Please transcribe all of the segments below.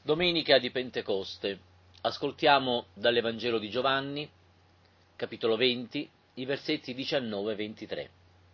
Domenica di Pentecoste. Ascoltiamo dall'Evangelo di Giovanni, capitolo 20, i versetti 19 e 23.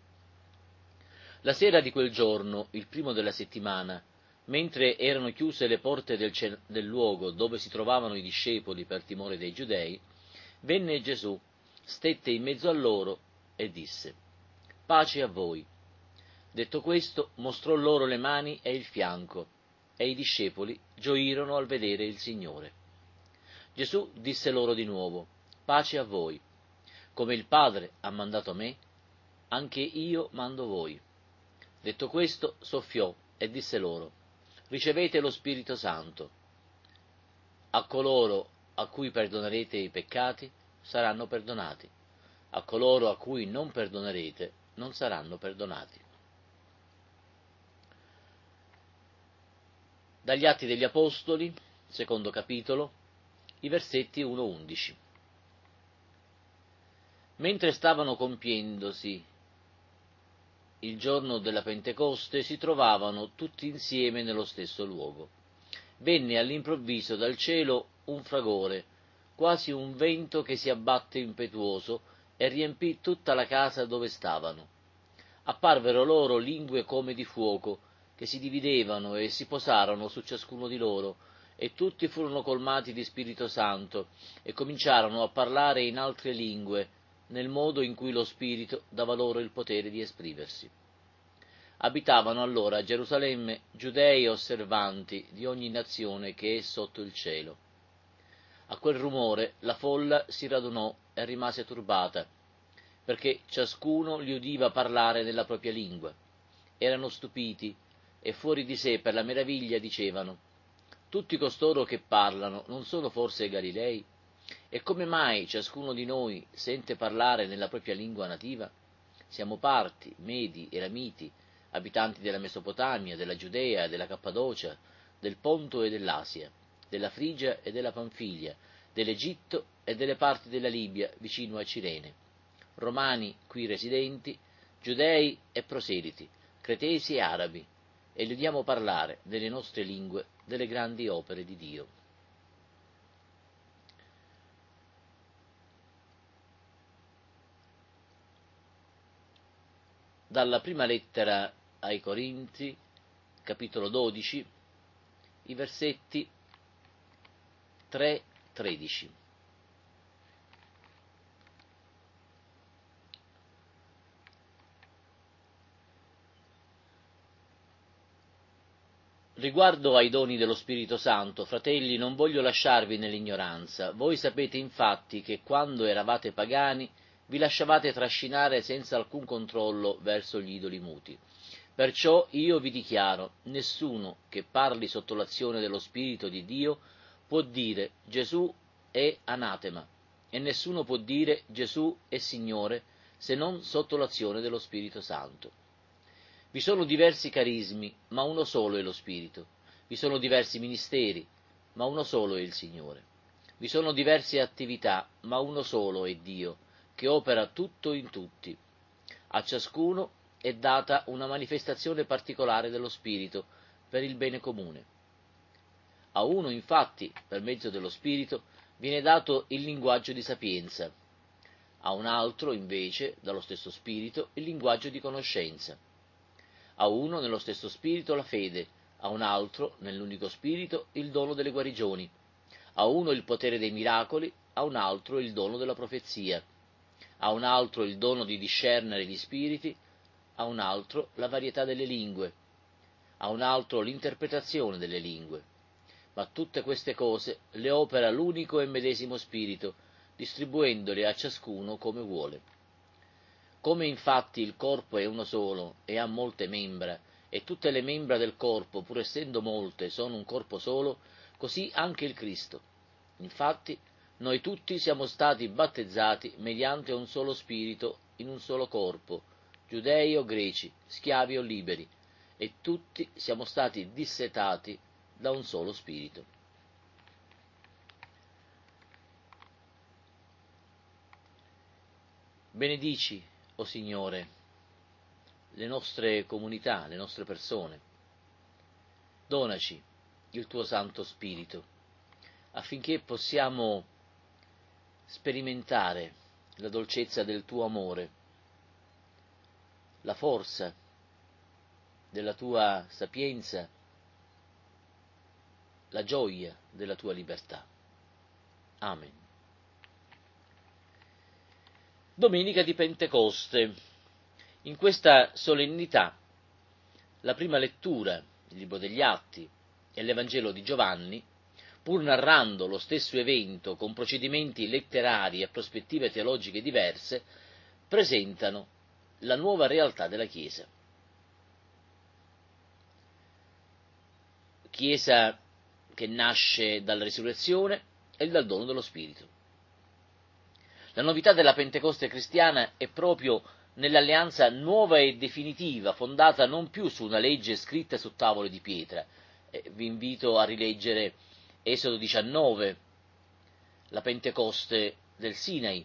La sera di quel giorno, il primo della settimana, mentre erano chiuse le porte del luogo dove si trovavano i discepoli per timore dei giudei, venne Gesù, stette in mezzo a loro e disse: «Pace a voi». Detto questo, mostrò loro le mani e il fianco, e i discepoli gioirono al vedere il Signore. Gesù disse loro di nuovo: «Pace a voi. Come il Padre ha mandato me, anche io mando voi». Detto questo, soffiò e disse loro: «Ricevete lo Spirito Santo. A coloro a cui perdonerete i peccati saranno perdonati, a coloro a cui non perdonerete non saranno perdonati». Dagli Atti degli Apostoli, secondo capitolo, i versetti 1-11. Mentre stavano compiendosi il giorno della Pentecoste, si trovavano tutti insieme nello stesso luogo. Venne all'improvviso dal cielo un fragore, quasi un vento che si abbatte impetuoso, e riempì tutta la casa dove stavano. Apparvero loro lingue come di fuoco, che si dividevano e si posarono su ciascuno di loro, e tutti furono colmati di Spirito Santo, e cominciarono a parlare in altre lingue, nel modo in cui lo Spirito dava loro il potere di esprimersi. Abitavano allora a Gerusalemme giudei osservanti di ogni nazione che è sotto il cielo. A quel rumore la folla si radunò e rimase turbata, perché ciascuno li udiva parlare nella propria lingua. Erano stupiti e fuori di sé per la meraviglia dicevano: «Tutti costoro che parlano non sono forse Galilei? E come mai ciascuno di noi sente parlare nella propria lingua nativa? Siamo parti, Medi, Elamiti, abitanti della Mesopotamia, della Giudea e della Cappadocia, del Ponto e dell'Asia, della Frigia e della Panfilia, dell'Egitto e delle parti della Libia vicino a Cirene, romani qui residenti, giudei e proseliti, cretesi e arabi, e li udiamo parlare nelle nostre lingue delle grandi opere di Dio». Dalla prima lettera ai Corinzi, capitolo 12, i versetti 3-13. Riguardo ai doni dello Spirito Santo, fratelli, non voglio lasciarvi nell'ignoranza. Voi sapete infatti che quando eravate pagani vi lasciavate trascinare senza alcun controllo verso gli idoli muti. Perciò io vi dichiaro: nessuno che parli sotto l'azione dello Spirito di Dio può dire Gesù è anatema, e nessuno può dire Gesù è Signore se non sotto l'azione dello Spirito Santo. Vi sono diversi carismi, ma uno solo è lo Spirito. Vi sono diversi ministeri, ma uno solo è il Signore. Vi sono diverse attività, ma uno solo è Dio, che opera tutto in tutti. A ciascuno è data una manifestazione particolare dello Spirito per il bene comune. A uno, infatti, per mezzo dello Spirito, viene dato il linguaggio di sapienza, a un altro, invece, dallo stesso Spirito, il linguaggio di conoscenza. A uno, nello stesso Spirito, la fede, a un altro, nell'unico Spirito, il dono delle guarigioni, a uno il potere dei miracoli, a un altro il dono della profezia, a un altro il dono di discernere gli spiriti, a un altro la varietà delle lingue, a un altro l'interpretazione delle lingue. Ma tutte queste cose le opera l'unico e medesimo Spirito, distribuendole a ciascuno come vuole. Come infatti il corpo è uno solo e ha molte membra, e tutte le membra del corpo, pur essendo molte, sono un corpo solo, così anche il Cristo. Infatti, noi tutti siamo stati battezzati mediante un solo Spirito in un solo corpo, giudei o greci, schiavi o liberi, e tutti siamo stati dissetati da un solo Spirito. Benedici, o Signore, le nostre comunità, le nostre persone. Donaci il tuo Santo Spirito, affinché possiamo sperimentare la dolcezza del tuo amore, la forza della tua sapienza, la gioia della tua libertà. Amen. Domenica di Pentecoste. In questa solennità, la prima lettura, il Libro degli Atti e l'Evangelo di Giovanni, pur narrando lo stesso evento con procedimenti letterari e prospettive teologiche diverse, presentano la nuova realtà della Chiesa. Chiesa che nasce dalla risurrezione e dal dono dello Spirito. La novità della Pentecoste cristiana è proprio nell'alleanza nuova e definitiva, fondata non più su una legge scritta su tavole di pietra. Vi invito a rileggere Esodo 19, la Pentecoste del Sinai.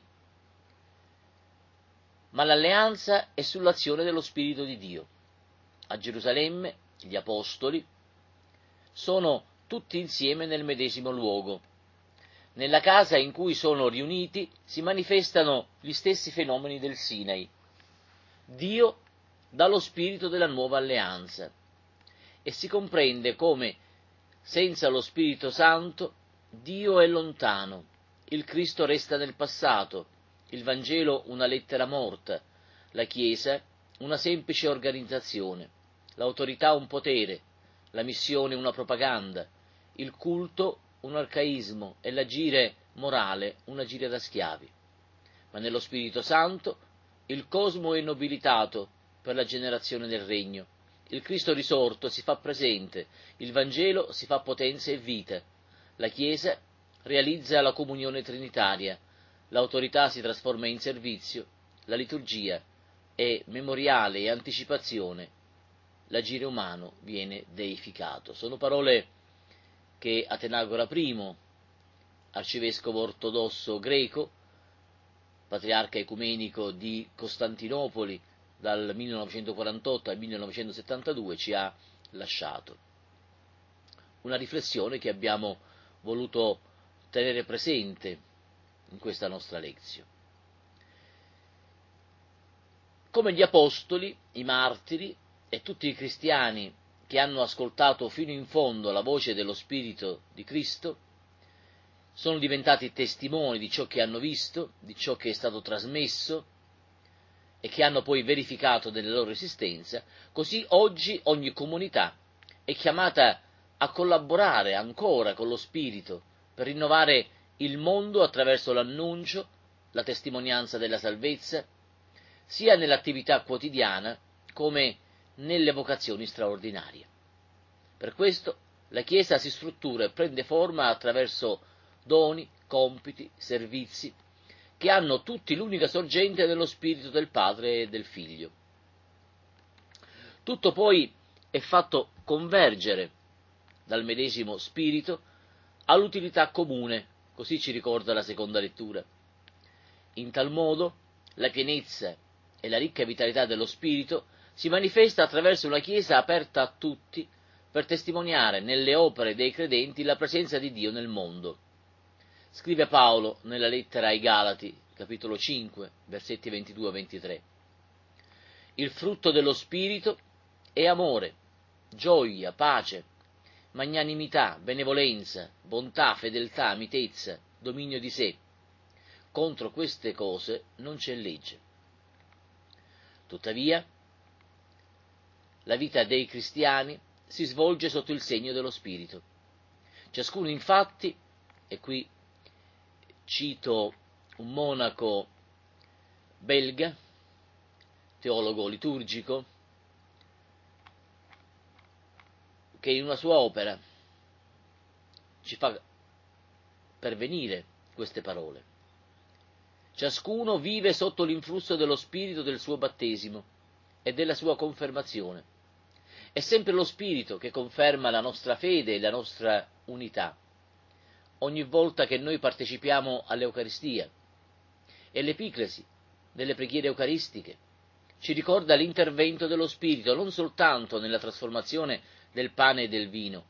Ma l'alleanza è sull'azione dello Spirito di Dio. A Gerusalemme gli Apostoli sono tutti insieme nel medesimo luogo. Nella casa in cui sono riuniti si manifestano gli stessi fenomeni del Sinai. Dio dà lo spirito della nuova alleanza e si comprende come senza lo Spirito Santo Dio è lontano, il Cristo resta nel passato, il Vangelo una lettera morta, la Chiesa una semplice organizzazione, l'autorità un potere, la missione una propaganda, il culto un arcaismo e l'agire morale un agire da schiavi. Ma nello Spirito Santo il cosmo è nobilitato per la generazione del regno. Il Cristo risorto si fa presente, il Vangelo si fa potenza e vita, la Chiesa realizza la comunione trinitaria, l'autorità si trasforma in servizio, la liturgia è memoriale e anticipazione, l'agire umano viene deificato. Sono parole che Atenagora I, arcivescovo ortodosso greco, patriarca ecumenico di Costantinopoli dal 1948 al 1972, ci ha lasciato. Una riflessione che abbiamo voluto tenere presente in questa nostra lezione. Come gli Apostoli, i martiri e tutti i cristiani che hanno ascoltato fino in fondo la voce dello Spirito di Cristo, sono diventati testimoni di ciò che hanno visto, di ciò che è stato trasmesso e che hanno poi verificato nella loro esistenza, così oggi ogni comunità è chiamata a collaborare ancora con lo Spirito per rinnovare il mondo attraverso l'annuncio, la testimonianza della salvezza, sia nell'attività quotidiana come nelle vocazioni straordinarie. Per questo la Chiesa si struttura e prende forma attraverso doni, compiti, servizi, che hanno tutti l'unica sorgente dello Spirito del Padre e del Figlio. Tutto poi è fatto convergere dal medesimo Spirito all'utilità comune, così ci ricorda la seconda lettura. In tal modo la pienezza e la ricca vitalità dello Spirito si manifesta attraverso una Chiesa aperta a tutti per testimoniare nelle opere dei credenti la presenza di Dio nel mondo. Scrive Paolo nella lettera ai Galati, capitolo 5, versetti 22-23. Il frutto dello Spirito è amore, gioia, pace, magnanimità, benevolenza, bontà, fedeltà, mitezza, dominio di sé. Contro queste cose non c'è legge. Tuttavia, la vita dei cristiani si svolge sotto il segno dello Spirito. Ciascuno infatti, e qui cito un monaco belga, teologo liturgico, che in una sua opera ci fa pervenire queste parole. Ciascuno vive sotto l'influsso dello Spirito del suo battesimo e della sua confermazione. È sempre lo Spirito che conferma la nostra fede e la nostra unità, ogni volta che noi partecipiamo all'Eucaristia, e l'Epiclesi, nelle preghiere eucaristiche, ci ricorda l'intervento dello Spirito non soltanto nella trasformazione del pane e del vino,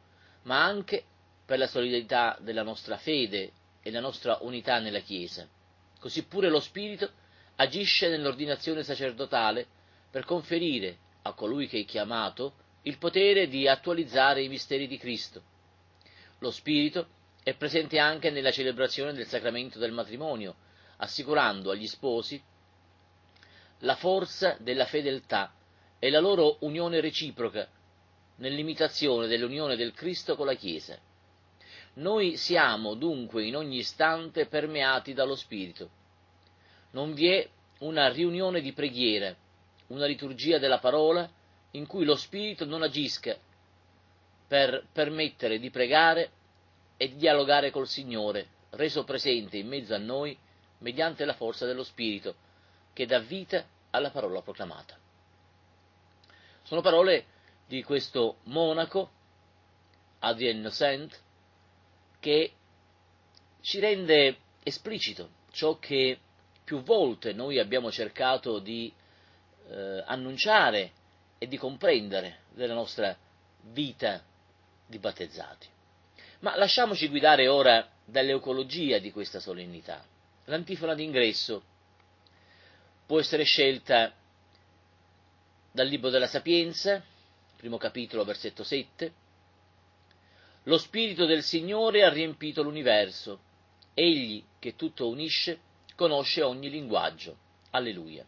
ma anche per la solidità della nostra fede e la nostra unità nella Chiesa. Così pure lo Spirito agisce nell'ordinazione sacerdotale per conferire a colui che è chiamato il potere di attualizzare i misteri di Cristo. Lo Spirito è presente anche nella celebrazione del sacramento del matrimonio, assicurando agli sposi la forza della fedeltà e la loro unione reciproca nell'imitazione dell'unione del Cristo con la Chiesa. Noi siamo dunque in ogni istante permeati dallo Spirito. Non vi è una riunione di preghiera, una liturgia della parola in cui lo Spirito non agisca per permettere di pregare e di dialogare col Signore, reso presente in mezzo a noi mediante la forza dello Spirito, che dà vita alla parola proclamata. Sono parole di questo monaco, Adrien Innocent, che ci rende esplicito ciò che più volte noi abbiamo cercato di annunciare e di comprendere della nostra vita di battezzati. Ma lasciamoci guidare ora dall'eukologia di questa solennità. L'antifona d'ingresso può essere scelta dal Libro della Sapienza, primo capitolo, versetto 7. Lo Spirito del Signore ha riempito l'universo, egli che tutto unisce conosce ogni linguaggio. Alleluia.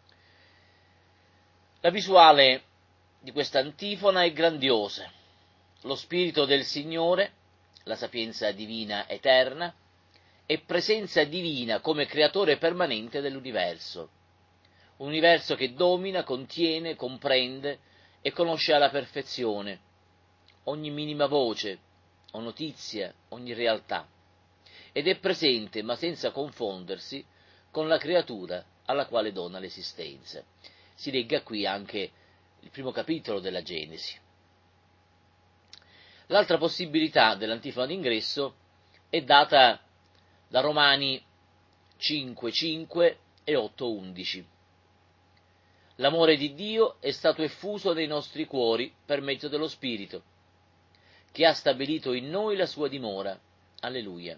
La visuale di questa antifona è grandiosa. Lo Spirito del Signore, la sapienza divina eterna, è presenza divina come creatore permanente dell'universo. Un universo che domina, contiene, comprende e conosce alla perfezione ogni minima voce o notizia, ogni realtà, ed è presente ma senza confondersi con la creatura alla quale dona l'esistenza. Si legga qui anche il primo capitolo della Genesi. L'altra possibilità dell'antifona d'ingresso è data da Romani 5:5 e 8:11. L'amore di Dio è stato effuso nei nostri cuori per mezzo dello Spirito, che ha stabilito in noi la sua dimora. Alleluia.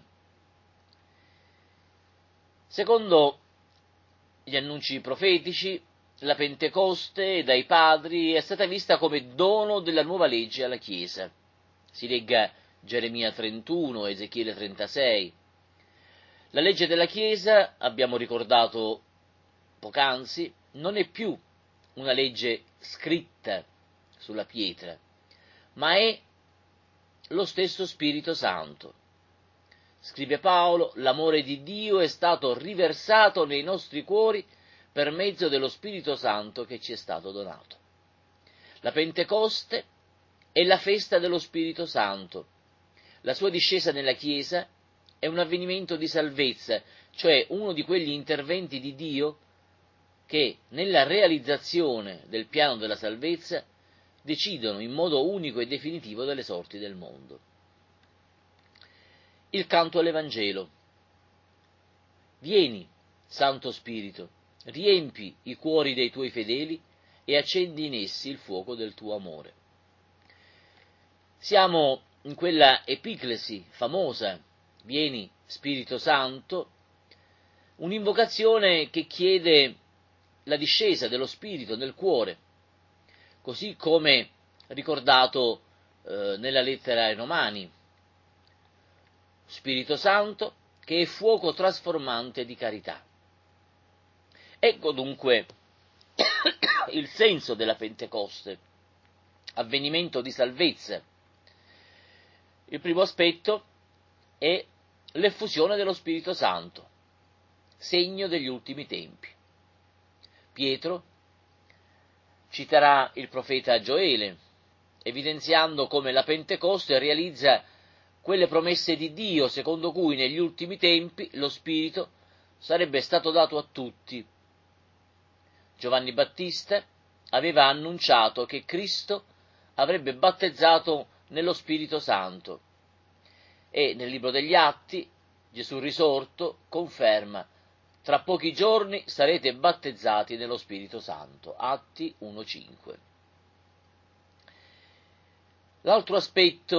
Secondo gli annunci profetici, la Pentecoste dai padri è stata vista come dono della nuova legge alla Chiesa. Si legga Geremia 31, Ezechiele 36. La legge della Chiesa, abbiamo ricordato poc'anzi, non è più una legge scritta sulla pietra, ma è lo stesso Spirito Santo. Scrive Paolo, l'amore di Dio è stato riversato nei nostri cuori per mezzo dello Spirito Santo che ci è stato donato. La Pentecoste è la festa dello Spirito Santo. La sua discesa nella Chiesa è un avvenimento di salvezza, cioè uno di quegli interventi di Dio che nella realizzazione del piano della salvezza decidono in modo unico e definitivo delle sorti del mondo. Il canto all'Evangelo. Vieni, Santo Spirito, riempi i cuori dei tuoi fedeli e accendi in essi il fuoco del tuo amore. Siamo in quella epiclesi famosa, vieni Spirito Santo, un'invocazione che chiede la discesa dello Spirito nel cuore, così come ricordato nella lettera ai Romani. Spirito Santo che è fuoco trasformante di carità. Ecco dunque il senso della Pentecoste, avvenimento di salvezza. Il primo aspetto è l'effusione dello Spirito Santo, segno degli ultimi tempi. Pietro citerà il profeta Gioele, evidenziando come la Pentecoste realizza quelle promesse di Dio secondo cui negli ultimi tempi lo Spirito sarebbe stato dato a tutti. Giovanni Battista aveva annunciato che Cristo avrebbe battezzato nello Spirito Santo e nel libro degli Atti Gesù risorto conferma: tra pochi giorni sarete battezzati nello Spirito Santo. Atti 1,5. L'altro aspetto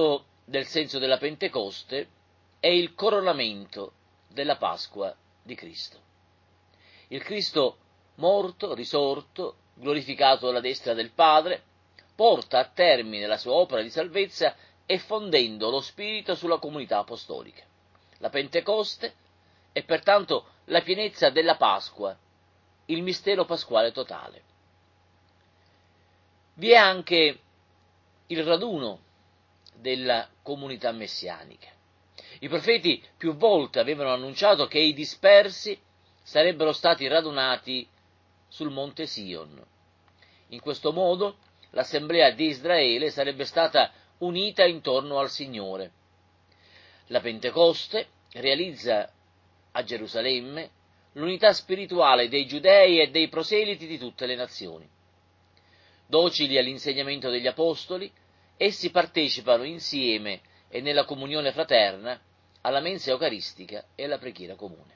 del senso della Pentecoste è il coronamento della Pasqua di Cristo. Il Cristo morto, risorto, glorificato alla destra del Padre, porta a termine la sua opera di salvezza effondendo lo Spirito sulla comunità apostolica. La Pentecoste è pertanto la pienezza della Pasqua, il mistero pasquale totale. Vi è anche il raduno della comunità messianica. I profeti più volte avevano annunciato che i dispersi sarebbero stati radunati sul monte Sion. In questo modo l'assemblea di Israele sarebbe stata unita intorno al Signore. La Pentecoste realizza a Gerusalemme l'unità spirituale dei giudei e dei proseliti di tutte le nazioni. Docili all'insegnamento degli apostoli, essi partecipano insieme e nella comunione fraterna alla mensa eucaristica e alla preghiera comune.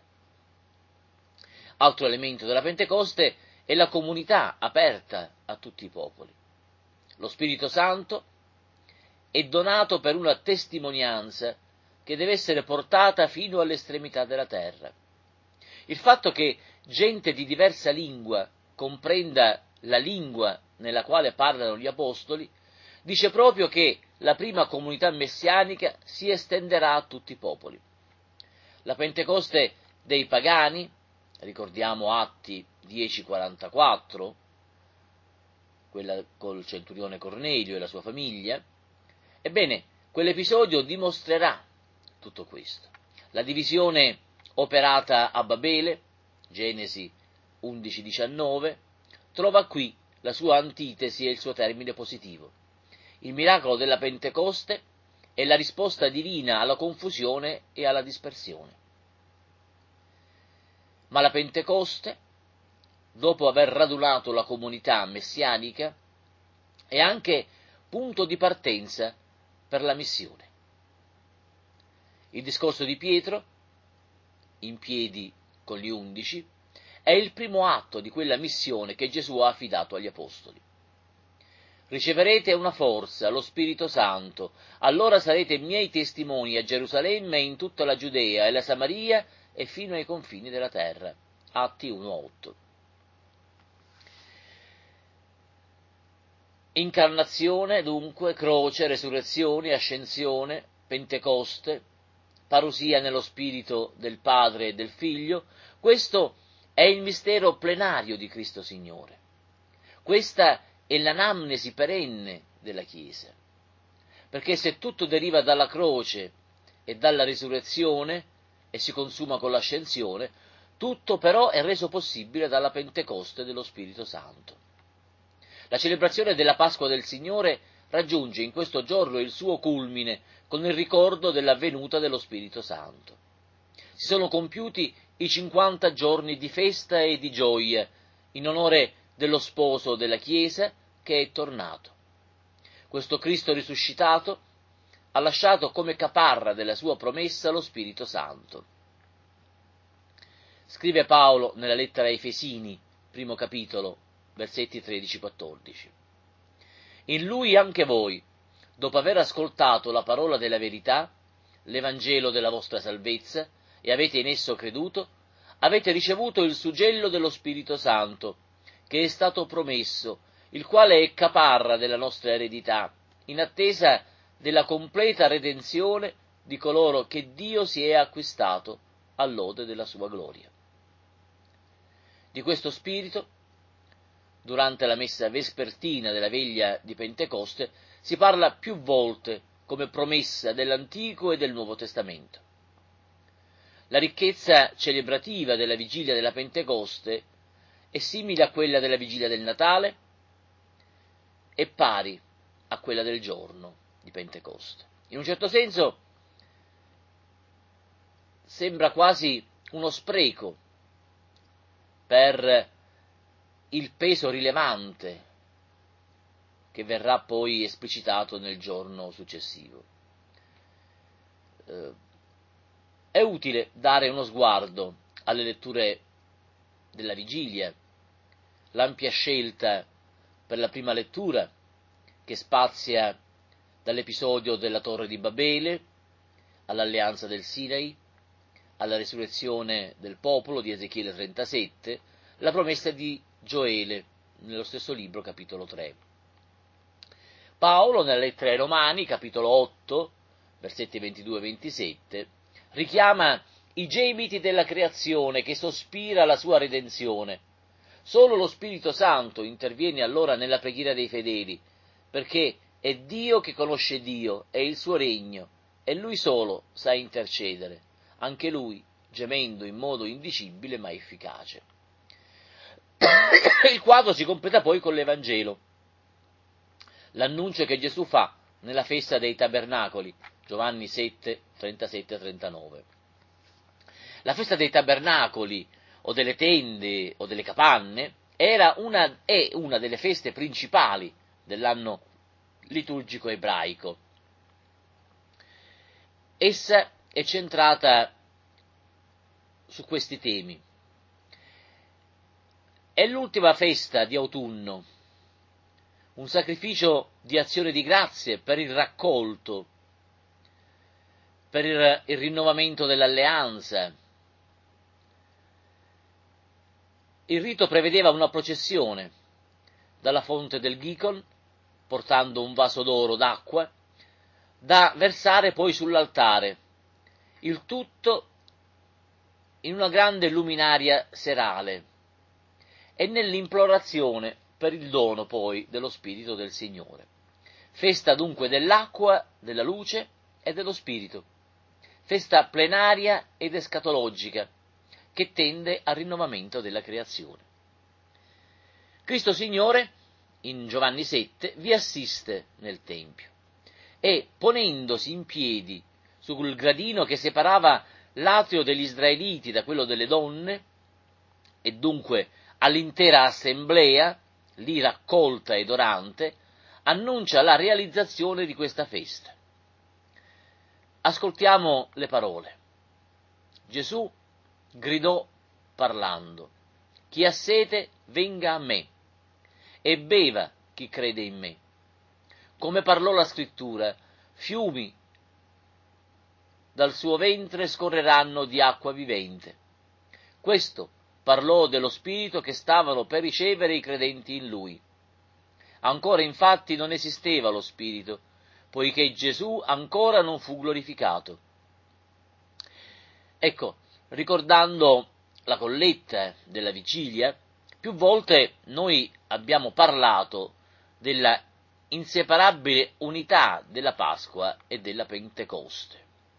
Altro elemento della Pentecoste è la comunità aperta a tutti i popoli. Lo Spirito Santo è donato per una testimonianza che deve essere portata fino all'estremità della terra. Il fatto che gente di diversa lingua comprenda la lingua nella quale parlano gli apostoli dice proprio che la prima comunità messianica si estenderà a tutti i popoli. La Pentecoste dei pagani, ricordiamo Atti 10:44, quella col centurione Cornelio e la sua famiglia, ebbene, quell'episodio dimostrerà tutto questo. La divisione operata a Babele, Genesi 11:19, trova qui la sua antitesi e il suo termine positivo. Il miracolo della Pentecoste è la risposta divina alla confusione e alla dispersione. Ma la Pentecoste, dopo aver radunato la comunità messianica, è anche punto di partenza per la missione. Il discorso di Pietro, in piedi con gli 11, è il primo atto di quella missione che Gesù ha affidato agli apostoli. Riceverete una forza, lo Spirito Santo, allora sarete miei testimoni a Gerusalemme e in tutta la Giudea e la Samaria e fino ai confini della terra. Atti 1:8. Incarnazione, dunque, croce, resurrezione, ascensione, Pentecoste, parusia nello Spirito del Padre e del Figlio, questo è il mistero plenario di Cristo Signore. Questa è l'anamnesi perenne della Chiesa, perché se tutto deriva dalla croce e dalla risurrezione e si consuma con l'ascensione, tutto però è reso possibile dalla Pentecoste dello Spirito Santo. La celebrazione della Pasqua del Signore raggiunge in questo giorno il suo culmine con il ricordo della venuta dello Spirito Santo. Si sono compiuti i 50 giorni di festa e di gioia in onore dello sposo della Chiesa che è tornato. Questo Cristo risuscitato ha lasciato come caparra della sua promessa lo Spirito Santo. Scrive Paolo nella lettera ai Efesini, primo capitolo, versetti 13-14. In lui anche voi, dopo aver ascoltato la parola della verità, l'Evangelo della vostra salvezza, e avete in esso creduto, avete ricevuto il suggello dello Spirito Santo, che è stato promesso, il quale è caparra della nostra eredità, in attesa della completa redenzione di coloro che Dio si è acquistato all'ode della sua gloria. Di questo Spirito, durante la messa vespertina della veglia di Pentecoste, si parla più volte come promessa dell'Antico e del Nuovo Testamento. La ricchezza celebrativa della vigilia della Pentecoste è simile a quella della vigilia del Natale e pari a quella del giorno di Pentecoste. In un certo senso sembra quasi uno spreco per il peso rilevante che verrà poi esplicitato nel giorno successivo. È utile dare uno sguardo alle letture della vigilia, l'ampia scelta per la prima lettura, che spazia dall'episodio della Torre di Babele, all'alleanza del Sinai, alla risurrezione del popolo di Ezechiele 37, la promessa di Gioele, nello stesso libro, capitolo 3. Paolo, nella lettera ai Romani, capitolo 8, versetti 22 e 27, richiama i gemiti della creazione che sospira la sua redenzione. Solo lo Spirito Santo interviene allora nella preghiera dei fedeli, perché è Dio che conosce Dio e il suo regno, e Lui solo sa intercedere, anche Lui gemendo in modo indicibile ma efficace. Il quadro si completa poi con l'Evangelo, l'annuncio che Gesù fa nella festa dei tabernacoli, Giovanni 7, 37-39. La festa dei tabernacoli, o delle tende, o delle capanne, è una delle feste principali dell'anno liturgico ebraico. Essa è centrata su questi temi. È l'ultima festa di autunno, un sacrificio di azione di grazie per il raccolto, per il rinnovamento dell'alleanza. Il rito prevedeva una processione dalla fonte del Gihon, portando un vaso d'oro d'acqua, da versare poi sull'altare, il tutto in una grande luminaria serale, e nell'implorazione per il dono poi dello Spirito del Signore. Festa dunque dell'acqua, della luce e dello Spirito, festa plenaria ed escatologica, che tende al rinnovamento della creazione. Cristo Signore, in Giovanni 7, vi assiste nel Tempio e, ponendosi in piedi sul gradino che separava l'atrio degli israeliti da quello delle donne, e dunque all'intera assemblea, lì raccolta ed orante, annuncia la realizzazione di questa festa. Ascoltiamo le parole. Gesù gridò parlando: «Chi ha sete, venga a me, e beva chi crede in me». Come parlò la Scrittura: fiumi dal suo ventre scorreranno di acqua vivente. Questo parlò dello Spirito che stavano per ricevere i credenti in Lui. Ancora infatti non esisteva lo Spirito, poiché Gesù ancora non fu glorificato. Ecco, ricordando la colletta della vigilia, più volte noi abbiamo parlato della inseparabile unità della Pasqua e della Pentecoste.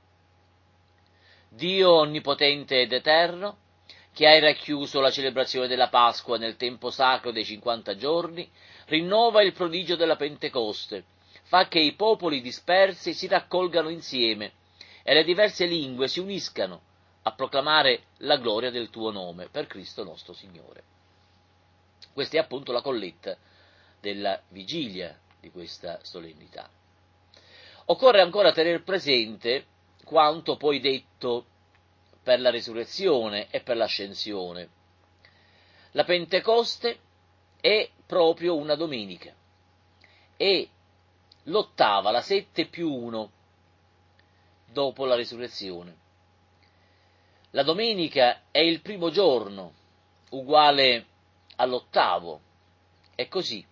Dio onnipotente ed eterno, che hai racchiuso la celebrazione della Pasqua nel tempo sacro dei 50 giorni, rinnova il prodigio della Pentecoste, fa che i popoli dispersi si raccolgano insieme e le diverse lingue si uniscano a proclamare la gloria del tuo nome, per Cristo nostro Signore. Questa è appunto la colletta della vigilia di questa solennità. Occorre ancora tener presente quanto poi detto per la risurrezione e per l'ascensione. La Pentecoste è proprio una domenica, è l'ottava, la 7+1, dopo la risurrezione. La domenica è il primo giorno, uguale all'8, e così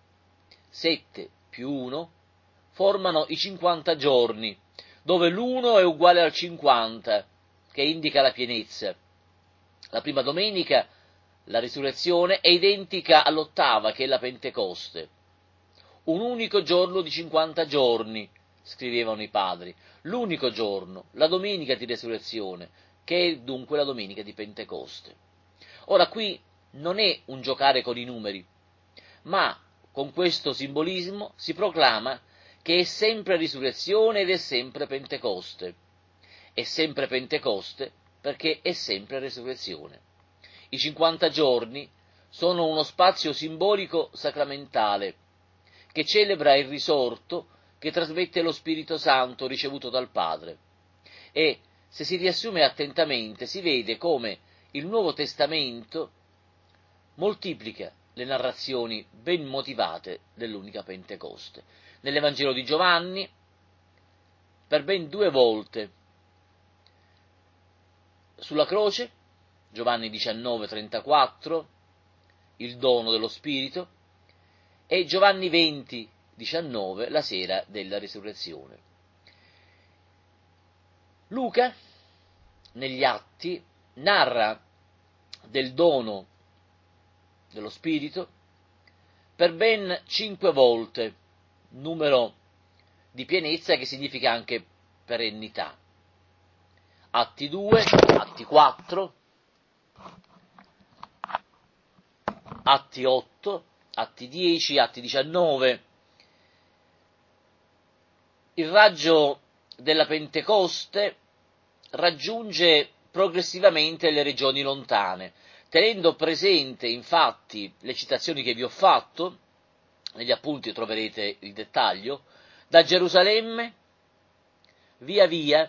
7+1 formano i 50 giorni, dove l'1 è uguale al 50, che indica la pienezza. La prima domenica, la risurrezione, è identica all'8, che è la Pentecoste. Un unico giorno di 50 giorni, scrivevano i padri, l'unico giorno, la domenica di resurrezione, che è dunque la domenica di Pentecoste. Ora qui non è un giocare con i numeri, ma con questo simbolismo si proclama che è sempre risurrezione ed è sempre Pentecoste. È sempre Pentecoste perché è sempre resurrezione. I 50 giorni sono uno spazio simbolico sacramentale che celebra il risorto che trasmette lo Spirito Santo ricevuto dal Padre. E, se si riassume attentamente, si vede come il Nuovo Testamento moltiplica le narrazioni ben motivate dell'unica Pentecoste. Nell'Evangelo di Giovanni per ben 2 volte sulla croce, Giovanni 19:34, il dono dello Spirito, e Giovanni 20:19, la sera della risurrezione. Luca, negli Atti, narra del dono dello Spirito per ben 5 volte, numero di pienezza che significa anche perennità. Atti 2, Atti 4, Atti 8, Atti 10, Atti 19. Il raggio della Pentecoste raggiunge progressivamente le regioni lontane, tenendo presente infatti le citazioni che vi ho fatto, negli appunti troverete il dettaglio, da Gerusalemme via via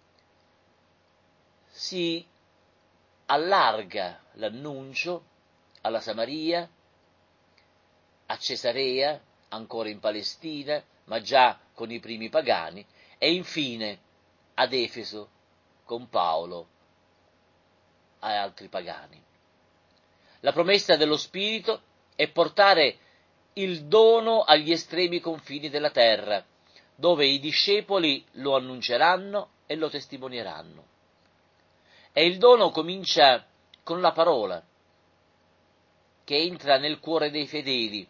si allarga l'annuncio alla Samaria, a Cesarea, ancora in Palestina, ma già con i primi pagani, e infine ad Efeso con Paolo e altri pagani. La promessa dello Spirito è portare il dono agli estremi confini della terra, dove i discepoli lo annunceranno e lo testimonieranno. E il dono comincia con la parola, che entra nel cuore dei fedeli,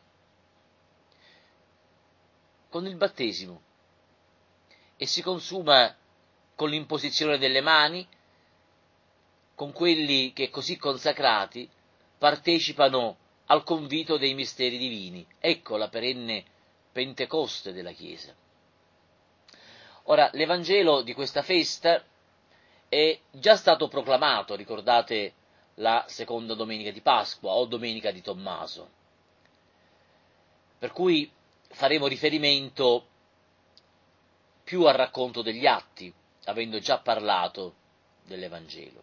con il battesimo, e si consuma con l'imposizione delle mani, con quelli che così consacrati partecipano al convito dei misteri divini. Ecco la perenne Pentecoste della Chiesa. Ora, l'Evangelo di questa festa è già stato proclamato, ricordate la seconda domenica di Pasqua o domenica di Tommaso, per cui faremo riferimento più al racconto degli Atti, avendo già parlato dell'Evangelo.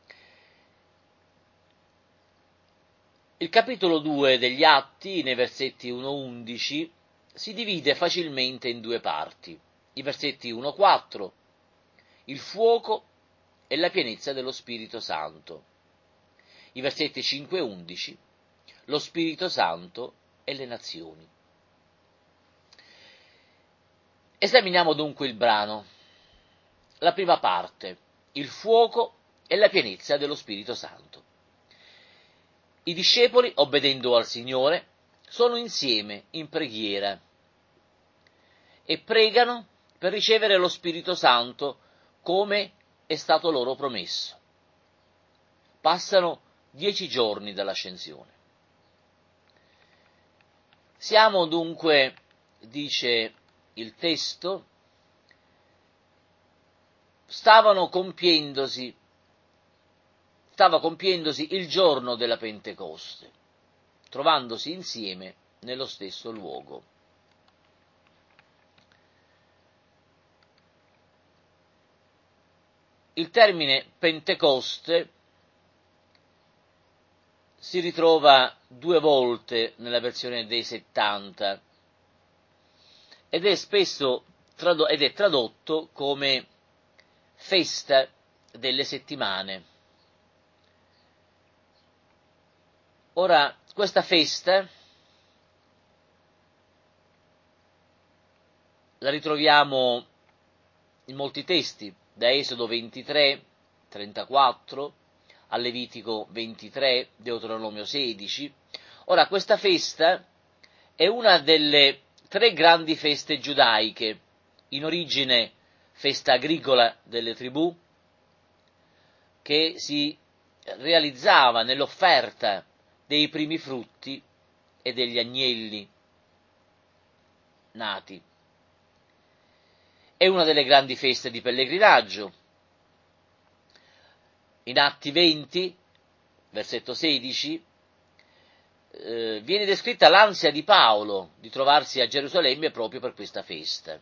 Il capitolo 2 degli Atti, nei versetti 1-11, si divide facilmente in 2 parti. I versetti 1-4, il fuoco e la pienezza dello Spirito Santo. I versetti 5-11, lo Spirito Santo e le nazioni. Esaminiamo dunque il brano. La prima parte, il fuoco e la pienezza dello Spirito Santo. I discepoli, obbedendo al Signore, sono insieme in preghiera e pregano per ricevere lo Spirito Santo come è stato loro promesso. Passano 10 giorni dall'ascensione. Siamo dunque, dice il testo, stava compiendosi il giorno della Pentecoste, trovandosi insieme nello stesso luogo. Il termine Pentecoste si ritrova 2 volte nella versione dei 70 ed è tradotto come festa delle settimane. Ora, questa festa la ritroviamo in molti testi, da Esodo 23, 34, a Levitico 23, Deuteronomio 16. Ora, questa festa è una delle 3 grandi feste giudaiche, in origine festa agricola delle tribù, che si realizzava nell'offerta dei primi frutti e degli agnelli nati. È una delle grandi feste di pellegrinaggio. In Atti 20, versetto 16, viene descritta l'ansia di Paolo di trovarsi a Gerusalemme proprio per questa festa.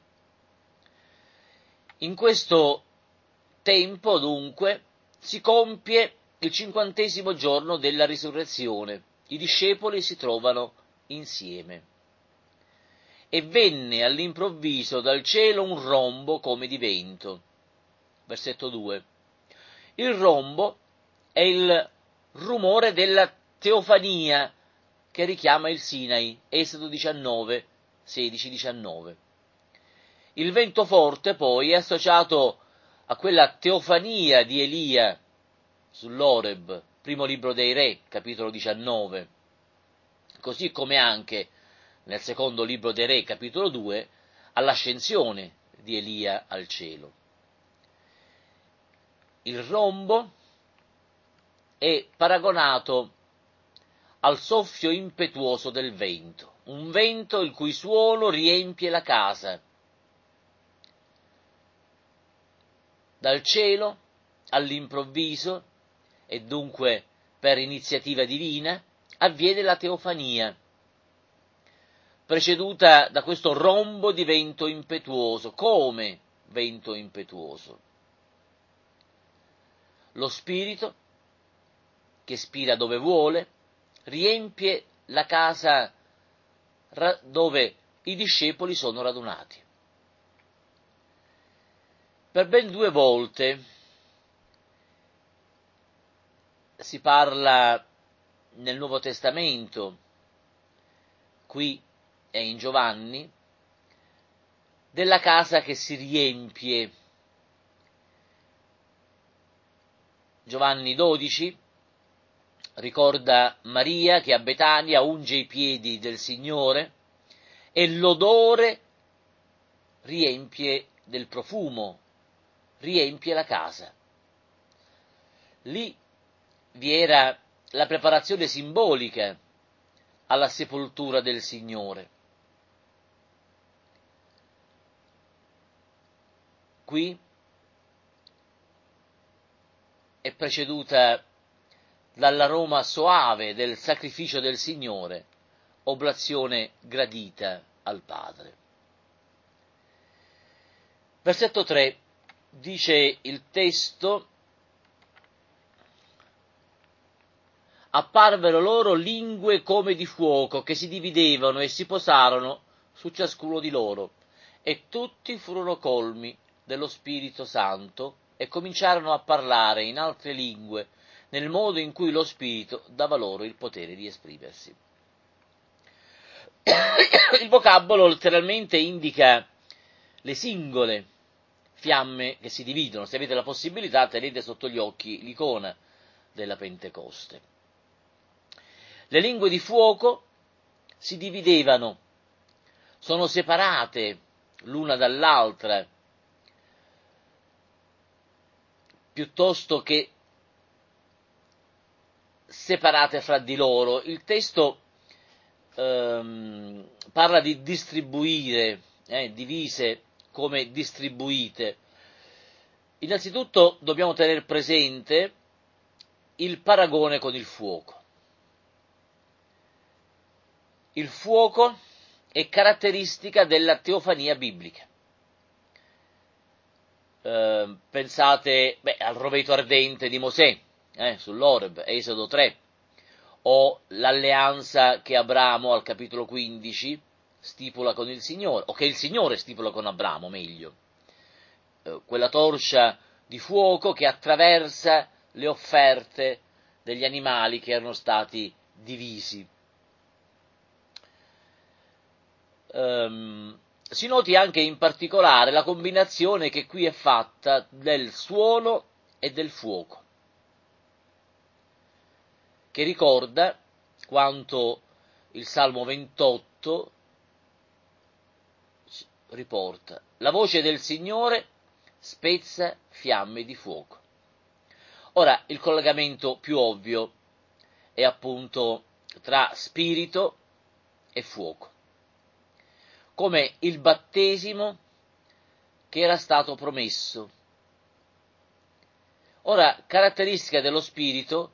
In questo tempo, dunque, si compie il 50° giorno della risurrezione. I discepoli si trovano insieme. e venne all'improvviso dal cielo un rombo come di vento. Versetto 2. Il rombo è il rumore della teofania che richiama il Sinai, Esodo 19, 16-19. Il vento forte poi è associato a quella teofania di Elia sull'Oreb, primo libro dei Re, capitolo 19, così come anche nel secondo libro dei Re, capitolo 2, all'ascensione di Elia al cielo. Il rombo è paragonato al soffio impetuoso del vento, un vento il cui suono riempie la casa. Dal cielo, all'improvviso, e dunque per iniziativa divina, avviene la teofania, preceduta da questo rombo di vento impetuoso. Come vento impetuoso? Lo Spirito, che spira dove vuole, riempie la casa dove i discepoli sono radunati. Per ben 2 volte si parla nel Nuovo Testamento, qui e in Giovanni, della casa che si riempie. Giovanni 12 ricorda Maria che a Betania unge i piedi del Signore e l'odore riempie del profumo, riempie la casa. Lì vi era la preparazione simbolica alla sepoltura del Signore. Qui è preceduta dall'aroma soave del sacrificio del Signore, oblazione gradita al Padre. Versetto 3 dice il testo: apparvero loro lingue come di fuoco che si dividevano e si posarono su ciascuno di loro, e tutti furono colmi dello Spirito Santo e cominciarono a parlare in altre lingue nel modo in cui lo Spirito dava loro il potere di esprimersi. Il vocabolo letteralmente indica le singole fiamme che si dividono. Se avete la possibilità, tenete sotto gli occhi l'icona della Pentecoste. Le lingue di fuoco si dividevano, sono separate l'una dall'altra, piuttosto che separate fra di loro. Il testo parla di distribuire, divise come distribuite. Innanzitutto dobbiamo tenere presente il paragone con il fuoco. Il fuoco è caratteristica della teofania biblica. Pensate al roveto ardente di Mosè, sull'Oreb, Esodo 3, o l'alleanza che Abramo al capitolo 15 stipula con il Signore, o che il Signore stipula con Abramo, meglio. Quella torcia di fuoco che attraversa le offerte degli animali che erano stati divisi. Si noti anche in particolare la combinazione che qui è fatta del suono e del fuoco, che ricorda quanto il Salmo 28 riporta: la voce del Signore spezza fiamme di fuoco. Ora, il collegamento più ovvio è appunto tra spirito e fuoco, come il battesimo che era stato promesso. Ora, caratteristica dello spirito,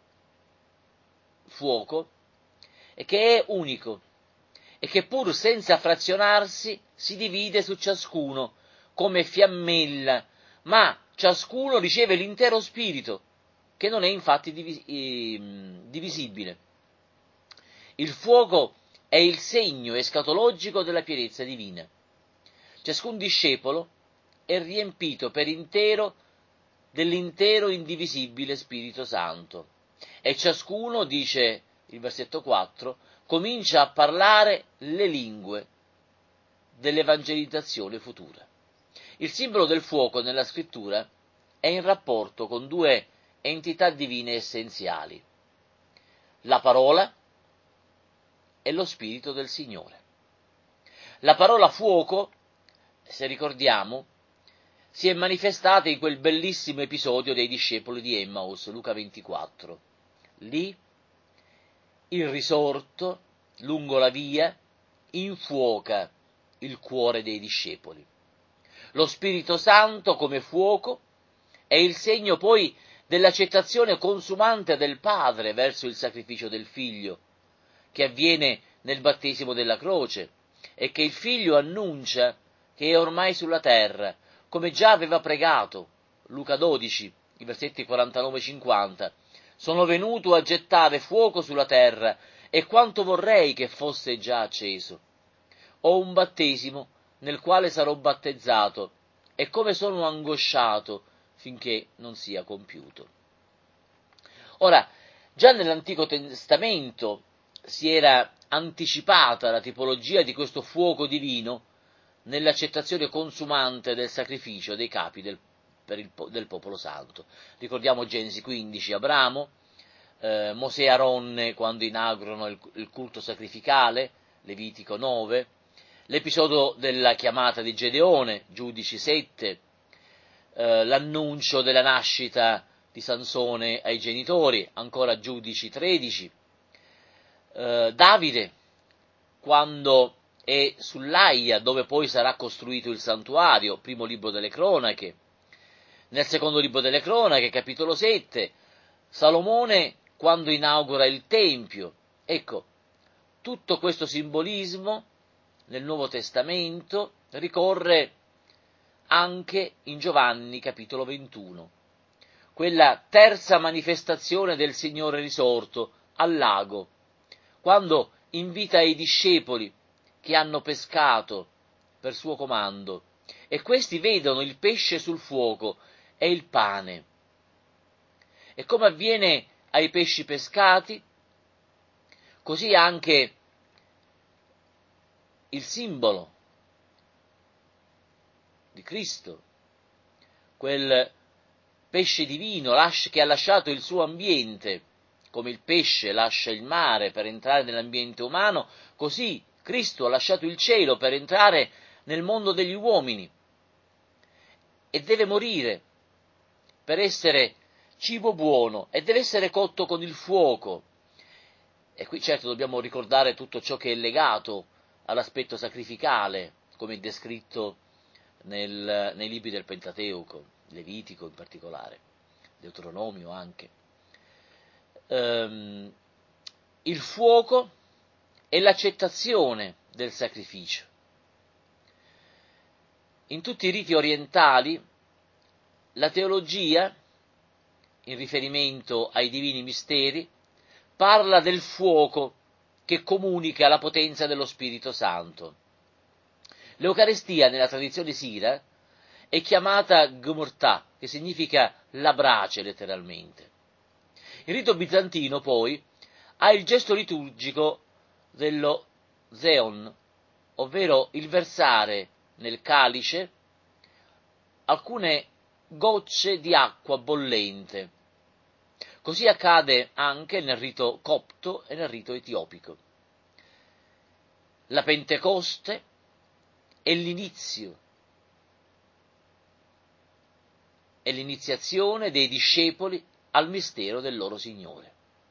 fuoco, è che è unico e che pur senza frazionarsi si divide su ciascuno come fiammella, ma ciascuno riceve l'intero spirito, che non è infatti divisibile. Il fuoco è il segno escatologico della pienezza divina. Ciascun discepolo è riempito per intero dell'intero indivisibile Spirito Santo e ciascuno, dice il versetto 4, comincia a parlare le lingue dell'evangelizzazione futura. Il simbolo del fuoco nella scrittura è in rapporto con due entità divine essenziali, la parola e lo Spirito del Signore. La parola fuoco, se ricordiamo, si è manifestata in quel bellissimo episodio dei discepoli di Emmaus, Luca 24. Lì il risorto, lungo la via, infuoca il cuore dei discepoli. Lo Spirito Santo, come fuoco, è il segno poi dell'accettazione consumante del Padre verso il sacrificio del Figlio, che avviene nel battesimo della croce, e che il Figlio annuncia che è ormai sulla terra, come già aveva pregato, Luca 12, i versetti 49-50, sono venuto a gettare fuoco sulla terra, e quanto vorrei che fosse già acceso. Ho un battesimo nel quale sarò battezzato, e come sono angosciato finché non sia compiuto. Ora, già nell'Antico Testamento si era anticipata la tipologia di questo fuoco divino nell'accettazione consumante del sacrificio dei capi del popolo santo. Ricordiamo Genesi 15, Abramo, Mosè e Aronne quando inaugurano il culto sacrificale, Levitico 9, l'episodio della chiamata di Gedeone, Giudici 7, l'annuncio della nascita di Sansone ai genitori, ancora Giudici 13, Davide, quando è sull'Aia, dove poi sarà costruito il santuario, primo libro delle cronache, nel secondo libro delle cronache, capitolo 7, Salomone, quando inaugura il Tempio. Ecco, tutto questo simbolismo nel Nuovo Testamento ricorre anche in Giovanni, capitolo 21, quella terza manifestazione del Signore risorto al lago, quando invita i discepoli che hanno pescato per suo comando, e questi vedono il pesce sul fuoco e il pane. E come avviene ai pesci pescati, così anche il simbolo di Cristo, quel pesce divino che ha lasciato il suo ambiente, come il pesce lascia il mare per entrare nell'ambiente umano, così Cristo ha lasciato il cielo per entrare nel mondo degli uomini e deve morire per essere cibo buono e deve essere cotto con il fuoco. E qui certo dobbiamo ricordare tutto ciò che è legato all'aspetto sacrificale, come è descritto nei libri del Pentateuco, Levitico in particolare, Deuteronomio anche. Il fuoco è l'accettazione del sacrificio. In tutti i riti orientali la teologia, in riferimento ai divini misteri, parla del fuoco che comunica la potenza dello Spirito Santo. L'Eucarestia, nella tradizione sira, è chiamata Gmurtà, che significa la brace letteralmente. Il rito bizantino, poi, ha il gesto liturgico dello Zeon, ovvero il versare nel calice alcune gocce di acqua bollente. Così accade anche nel rito copto e nel rito etiopico. La Pentecoste è l'inizio, è l'iniziazione dei discepoli al mistero del loro Signore.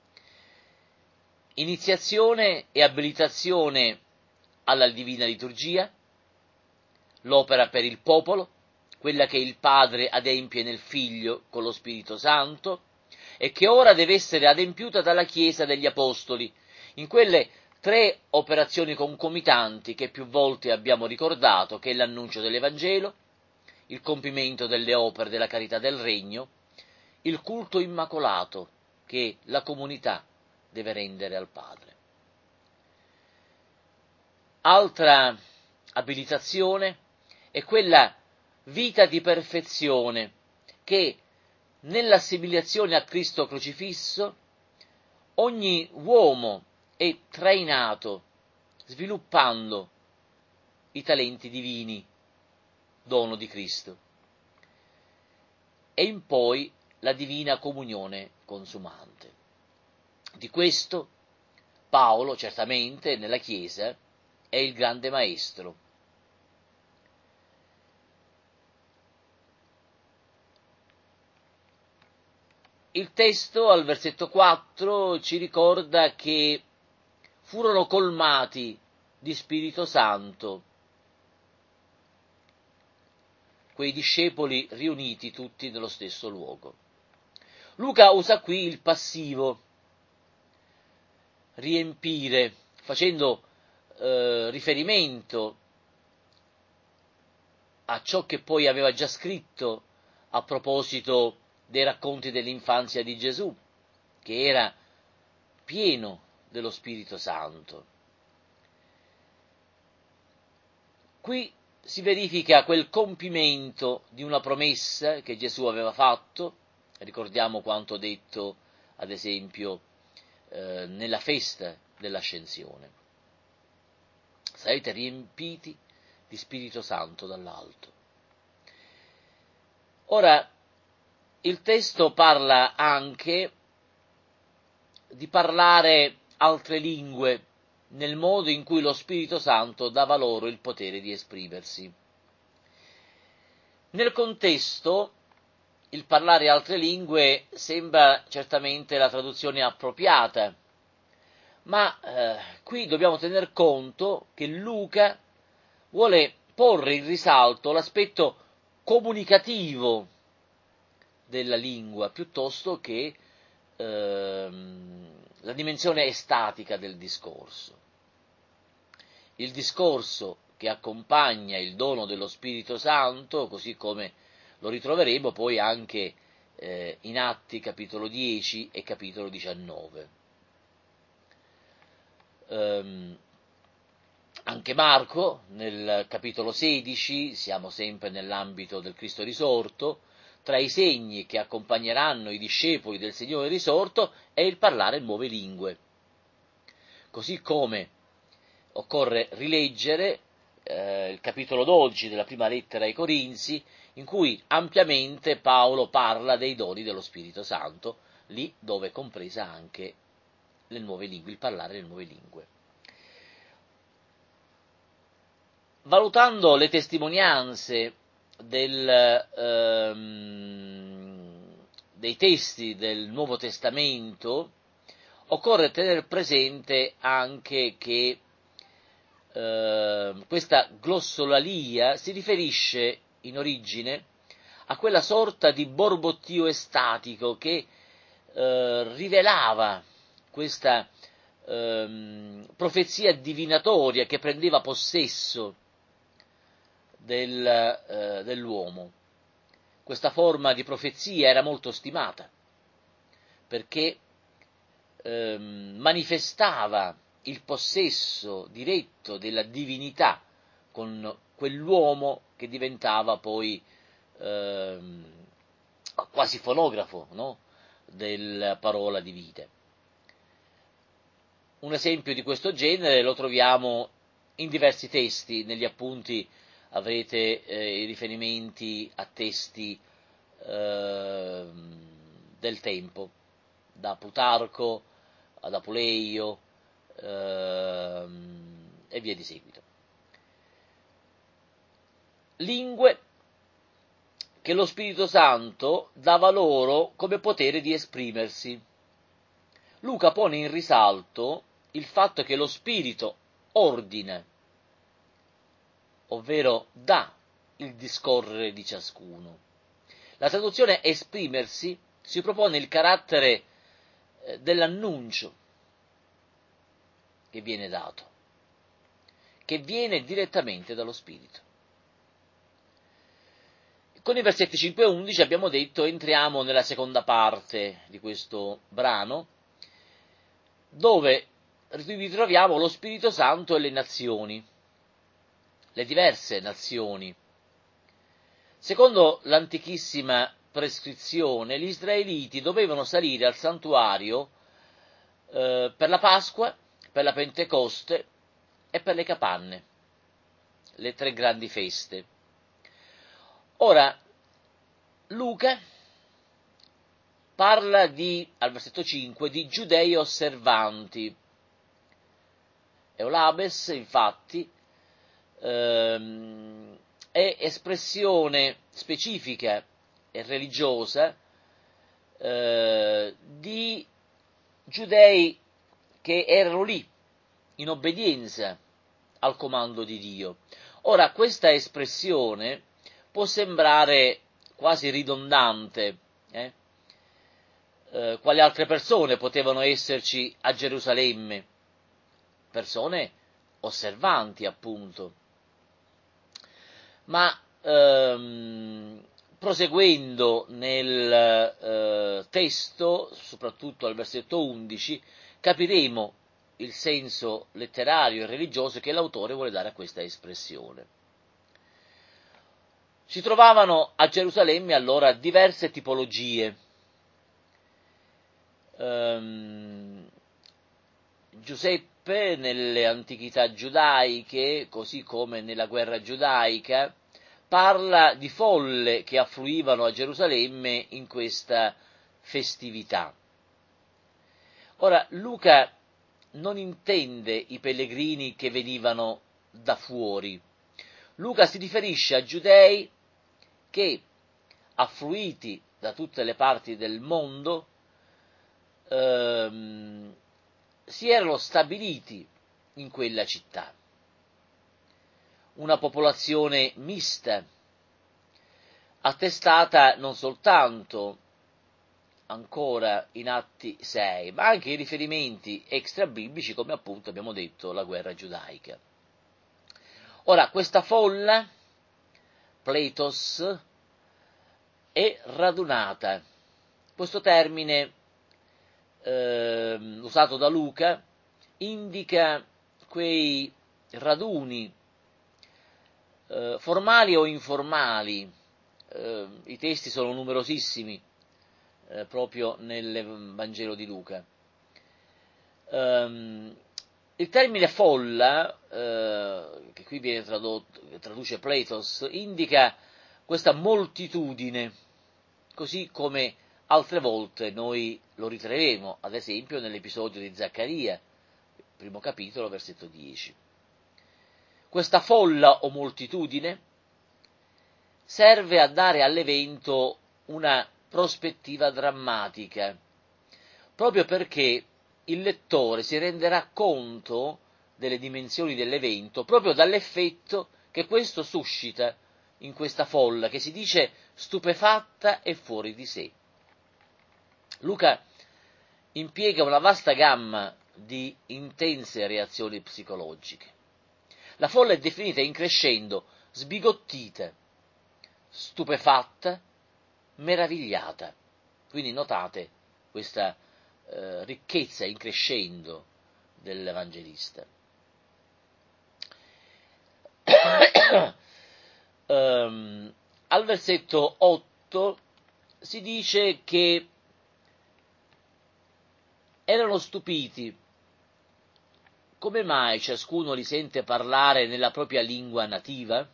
Iniziazione e abilitazione alla divina liturgia, l'opera per il popolo, quella che il Padre adempie nel Figlio con lo Spirito Santo, e che ora deve essere adempiuta dalla Chiesa degli Apostoli, in quelle 3 operazioni concomitanti che più volte abbiamo ricordato, che è l'annuncio dell'Evangelo, il compimento delle opere della carità del Regno, il culto immacolato che la comunità deve rendere al Padre. Altra abilitazione è quella vita di perfezione che nell'assimilazione a Cristo crocifisso ogni uomo è trainato sviluppando i talenti divini, dono di Cristo, e in poi la divina comunione consumante. Di questo Paolo, certamente, nella Chiesa è il grande maestro. Il testo al versetto 4 ci ricorda che furono colmati di Spirito Santo quei discepoli riuniti tutti nello stesso luogo. Luca usa qui il passivo, riempire, facendo riferimento a ciò che poi aveva già scritto a proposito dei racconti dell'infanzia di Gesù, che era pieno dello Spirito Santo. Qui si verifica quel compimento di una promessa che Gesù aveva fatto, ricordiamo quanto detto, ad esempio, nella festa dell'Ascensione. Sarete riempiti di Spirito Santo dall'alto. Ora, il testo parla anche di parlare altre lingue nel modo in cui lo Spirito Santo dava loro il potere di esprimersi. Nel contesto, il parlare altre lingue sembra certamente la traduzione appropriata, ma qui dobbiamo tener conto che Luca vuole porre in risalto l'aspetto comunicativo della lingua piuttosto che la dimensione estatica del discorso. Il discorso che accompagna il dono dello Spirito Santo, così come lo ritroveremo poi anche in Atti capitolo 10 e capitolo 19. Anche Marco, nel capitolo 16, siamo sempre nell'ambito del Cristo risorto, tra i segni che accompagneranno i discepoli del Signore risorto è il parlare nuove lingue. Così come occorre rileggere il capitolo 12 della prima lettera ai Corinzi, in cui ampiamente Paolo parla dei doni dello Spirito Santo, lì dove è compresa anche le nuove lingue, il parlare le nuove lingue. Valutando le testimonianze dei testi del Nuovo Testamento, occorre tenere presente anche che questa glossolalia si riferisce in origine a quella sorta di borbottio estatico che rivelava questa profezia divinatoria che prendeva possesso dell'uomo. Questa forma di profezia era molto stimata perché manifestava il possesso diretto della divinità con quell'uomo che diventava poi quasi fonografo, no? Della parola di vita. Un esempio di questo genere lo troviamo in diversi testi, negli appunti avrete i riferimenti a testi del tempo, da Plutarco ad Apuleio e via di seguito. Lingue che lo Spirito Santo dava loro come potere di esprimersi. Luca pone in risalto il fatto che lo Spirito ordina, ovvero dà il discorrere di ciascuno. La traduzione esprimersi si propone il carattere dell'annuncio che viene dato, che viene direttamente dallo Spirito. Con i versetti 5 e 11 abbiamo detto entriamo nella seconda parte di questo brano, dove ritroviamo lo Spirito Santo e le nazioni. le diverse nazioni. Secondo l'antichissima prescrizione, gli israeliti dovevano salire al santuario per la Pasqua, per la Pentecoste e per le capanne, le 3 grandi feste. Ora, Luca parla al versetto 5, di giudei osservanti. Eulabes, infatti, è espressione specifica e religiosa di giudei che erano lì, in obbedienza al comando di Dio. Ora, questa espressione può sembrare quasi ridondante, quali altre persone potevano esserci a Gerusalemme? Persone osservanti, appunto. Ma proseguendo nel testo, soprattutto al versetto 11, capiremo il senso letterario e religioso che l'autore vuole dare a questa espressione. Si trovavano a Gerusalemme allora diverse tipologie. Giuseppe nelle antichità giudaiche, così come nella guerra giudaica, parla di folle che affluivano a Gerusalemme in questa festività. Ora, Luca non intende i pellegrini che venivano da fuori. Luca si riferisce a giudei che, affluiti da tutte le parti del mondo, si erano stabiliti in quella città. Una popolazione mista, attestata non soltanto ancora in Atti 6, ma anche in riferimenti extrabiblici, come appunto abbiamo detto la guerra giudaica. Ora, questa folla, pleitos, è radunata. Questo termine, usato da Luca, indica quei raduni formali o informali. I testi sono numerosissimi proprio nel Vangelo di Luca. Il termine folla, che qui viene traduce pleitos, indica questa moltitudine, così come altre volte noi lo ritroveremo, ad esempio nell'episodio di Zaccaria, primo capitolo, versetto 10. Questa folla o moltitudine serve a dare all'evento una prospettiva drammatica, proprio perché il lettore si renderà conto delle dimensioni dell'evento proprio dall'effetto che questo suscita in questa folla, che si dice stupefatta e fuori di sé. Luca impiega una vasta gamma di intense reazioni psicologiche. La folla è definita in crescendo sbigottita, stupefatta, meravigliata. Quindi notate questa ricchezza in crescendo dell'Evangelista. Al versetto 8 si dice che erano stupiti. Come mai ciascuno li sente parlare nella propria lingua nativa?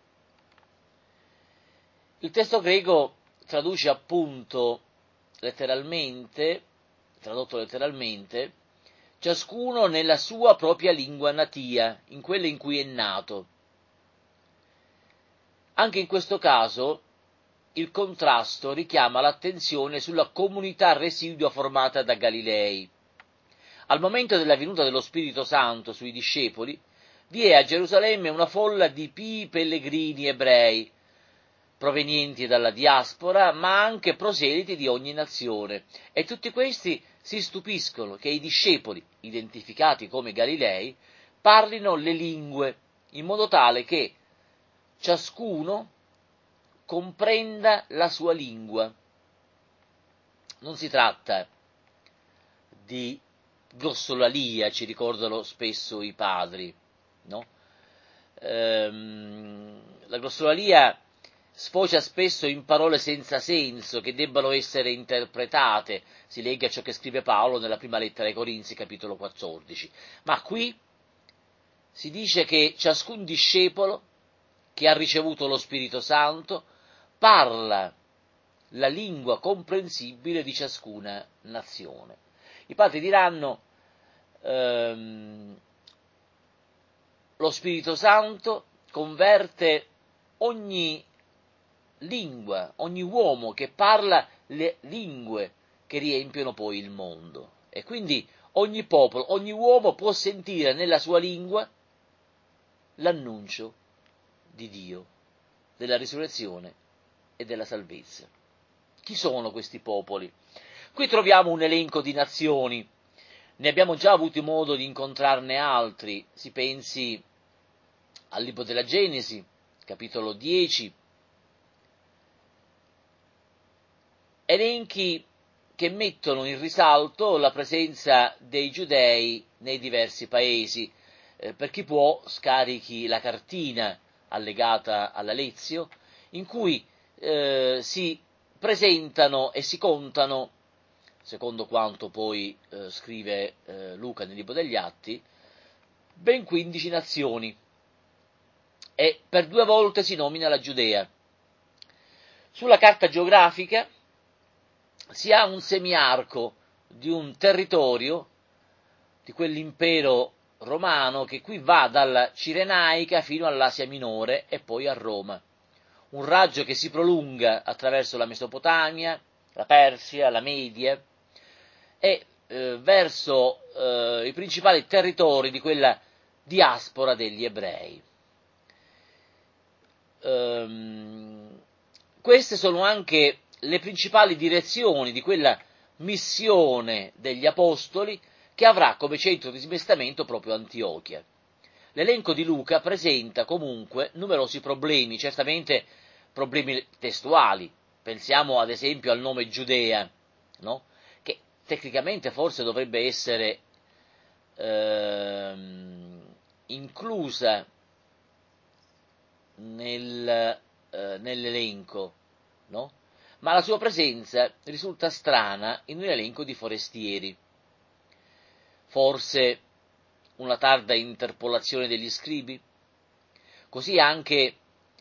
Il testo greco traduce appunto letteralmente, tradotto letteralmente, ciascuno nella sua propria lingua natia, in quella in cui è nato. Anche in questo caso il contrasto richiama l'attenzione sulla comunità residua formata da Galilei. Al momento della venuta dello Spirito Santo sui discepoli, vi è a Gerusalemme una folla di pii pellegrini ebrei, provenienti dalla diaspora, ma anche proseliti di ogni nazione, e tutti questi si stupiscono che i discepoli, identificati come Galilei, parlino le lingue, in modo tale che ciascuno comprenda la sua lingua. Non si tratta di glossolalia, ci ricordano spesso i padri, no? La glossolalia sfocia spesso in parole senza senso, che debbano essere interpretate. Si legga ciò che scrive Paolo nella prima lettera ai Corinzi, capitolo 14. Ma qui si dice che ciascun discepolo che ha ricevuto lo Spirito Santo parla la lingua comprensibile di ciascuna nazione. I padri diranno lo Spirito Santo converte ogni lingua, ogni uomo che parla le lingue che riempiono poi il mondo. E quindi ogni popolo, ogni uomo può sentire nella sua lingua l'annuncio di Dio, della risurrezione e della salvezza. Chi sono questi popoli? Qui troviamo un elenco di nazioni, ne abbiamo già avuto modo di incontrarne altri, si pensi al libro della Genesi, capitolo 10, elenchi che mettono in risalto la presenza dei giudei nei diversi paesi. Per chi può, scarichi la cartina allegata alla Lezio, in cui si presentano e si contano, secondo quanto poi scrive Luca nel libro degli Atti, ben 15 nazioni, e per 2 volte si nomina la Giudea. Sulla carta geografica si ha un semiarco di un territorio di quell'impero romano che qui va dalla Cirenaica fino all'Asia Minore e poi a Roma. Un raggio che si prolunga attraverso la Mesopotamia, la Persia, la Media e verso i principali territori di quella diaspora degli ebrei. Queste sono anche le principali direzioni di quella missione degli Apostoli che avrà come centro di smestamento proprio Antiochia. L'elenco di Luca presenta comunque numerosi problemi, certamente problemi testuali. Pensiamo ad esempio al nome Giudea, no? Che tecnicamente forse dovrebbe essere inclusa nell'elenco, no? Ma la sua presenza risulta strana in un elenco di forestieri. Forse una tarda interpolazione degli scribi? Così anche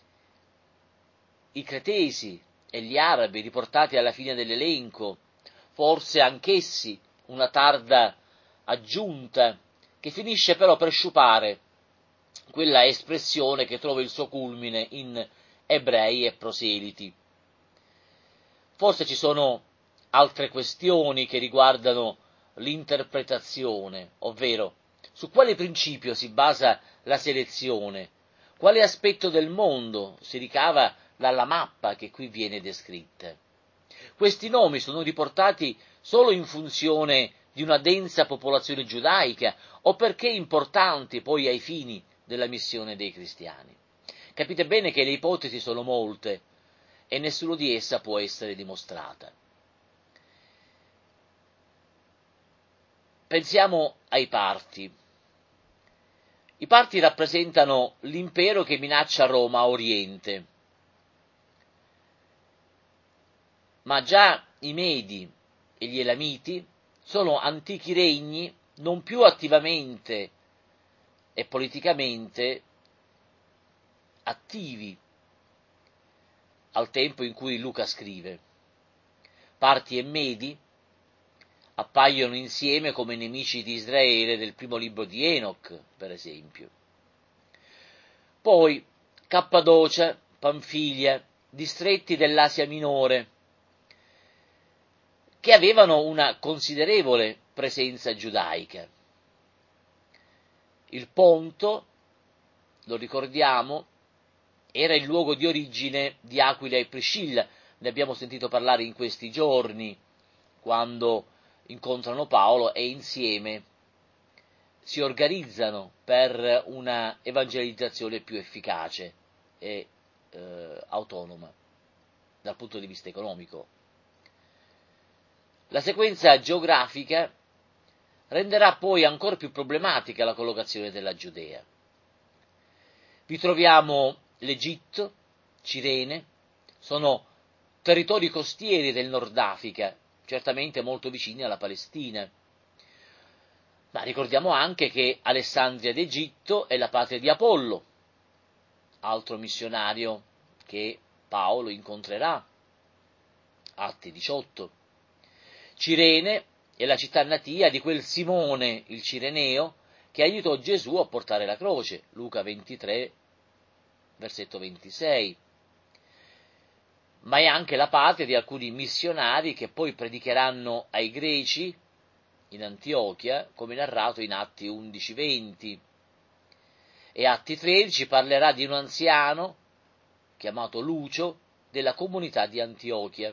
i cretesi e gli arabi riportati alla fine dell'elenco, forse anch'essi una tarda aggiunta che finisce però per sciupare quella espressione che trova il suo culmine in ebrei e proseliti. Forse ci sono altre questioni che riguardano l'interpretazione, ovvero su quale principio si basa la selezione, quale aspetto del mondo si ricava dalla mappa che qui viene descritta. Questi nomi sono riportati solo in funzione di una densa popolazione giudaica o perché importanti poi ai fini della missione dei cristiani. Capite bene che le ipotesi sono molte e nessuno di essa può essere dimostrata. Pensiamo ai Parti. I Parti rappresentano l'impero che minaccia Roma a oriente, ma già i Medi e gli Elamiti sono antichi regni non più attivamente e politicamente attivi al tempo in cui Luca scrive. Parti e Medi appaiono insieme come nemici di Israele del primo libro di Enoch, per esempio. Poi Cappadocia, Panfilia, distretti dell'Asia Minore, che avevano una considerevole presenza giudaica. Il Ponto, lo ricordiamo, era il luogo di origine di Aquila e Priscilla, ne abbiamo sentito parlare in questi giorni, quando incontrano Paolo e insieme si organizzano per una evangelizzazione più efficace e autonoma dal punto di vista economico. La sequenza geografica renderà poi ancora più problematica la collocazione della Giudea. Vi troviamo l'Egitto, Cirene, sono territori costieri del Nord Africa, certamente molto vicini alla Palestina. Ma ricordiamo anche che Alessandria d'Egitto è la patria di Apollo, altro missionario che Paolo incontrerà, Atti 18. Cirene è la città natia di quel Simone il Cireneo che aiutò Gesù a portare la croce, Luca 23, versetto 26. Ma è anche la patria di alcuni missionari che poi predicheranno ai greci in Antiochia, come narrato in Atti 11-20. E Atti 13 parlerà di un anziano, chiamato Lucio, della comunità di Antiochia.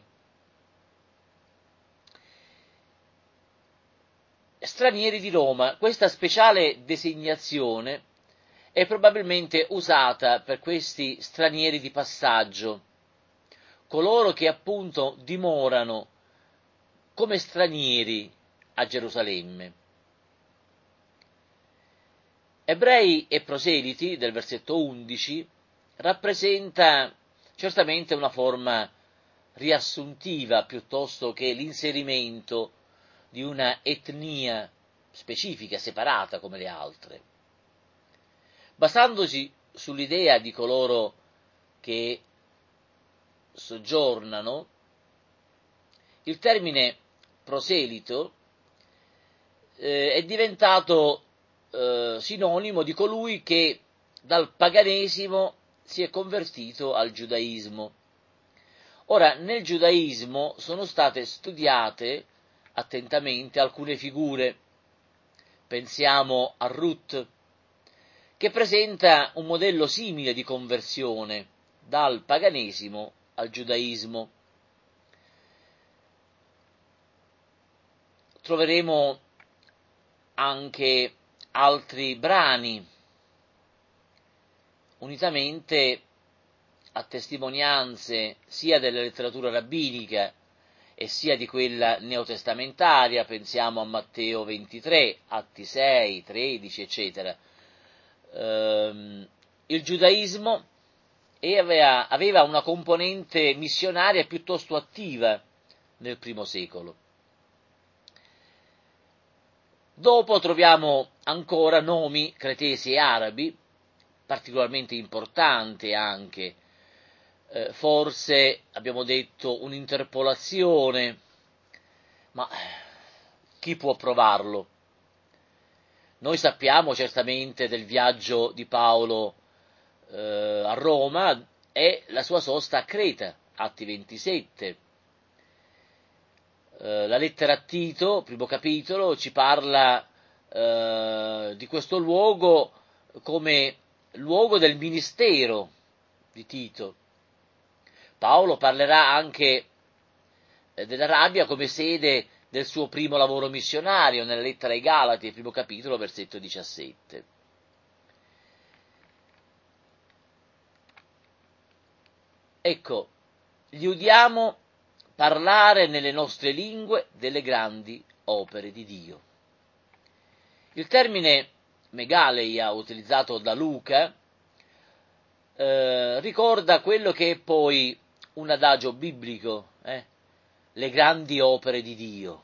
Stranieri di Roma, questa speciale designazione è probabilmente usata per questi stranieri di passaggio, coloro che appunto dimorano come stranieri a Gerusalemme. Ebrei e proseliti, del versetto 11, rappresenta certamente una forma riassuntiva piuttosto che l'inserimento di una etnia specifica, separata come le altre. Basandosi sull'idea di coloro che soggiornano, il termine proselito è diventato sinonimo di colui che dal paganesimo si è convertito al giudaismo. Ora, nel giudaismo sono state studiate attentamente alcune figure. Pensiamo a Ruth, che presenta un modello simile di conversione dal paganesimo al giudaismo. Troveremo anche altri brani, unitamente a testimonianze sia della letteratura rabbinica e sia di quella neotestamentaria, pensiamo a Matteo 23, Atti 6, 13, eccetera. Il giudaismo aveva una componente missionaria piuttosto attiva nel primo secolo. Dopo troviamo ancora nomi cretesi e arabi, particolarmente importanti anche, forse abbiamo detto un'interpolazione, ma chi può provarlo? Noi sappiamo certamente del viaggio di Paolo a Roma e la sua sosta a Creta, Atti 27. La lettera a Tito, primo capitolo, ci parla di questo luogo come luogo del ministero di Tito. Paolo parlerà anche dell'Arabia come sede del suo primo lavoro missionario nella lettera ai Galati, primo capitolo, versetto 17. Ecco, gli udiamo parlare nelle nostre lingue delle grandi opere di Dio. Il termine megaleia, utilizzato da Luca, ricorda quello che è poi un adagio biblico, le grandi opere di Dio.